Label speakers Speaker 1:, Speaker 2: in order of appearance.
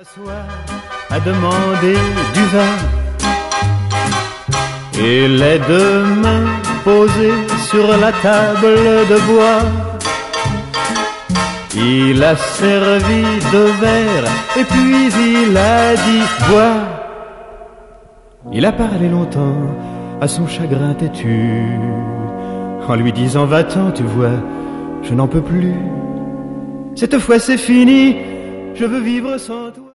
Speaker 1: S'asseoir à demander du vin et les deux mains posées sur la table de bois. Il a servi deux verres et puis il a dit bois. Il a parlé longtemps à son chagrin têtu en lui disant va-t'en, tu vois, je n'en peux plus. Cette fois c'est fini, je veux vivre sans toi.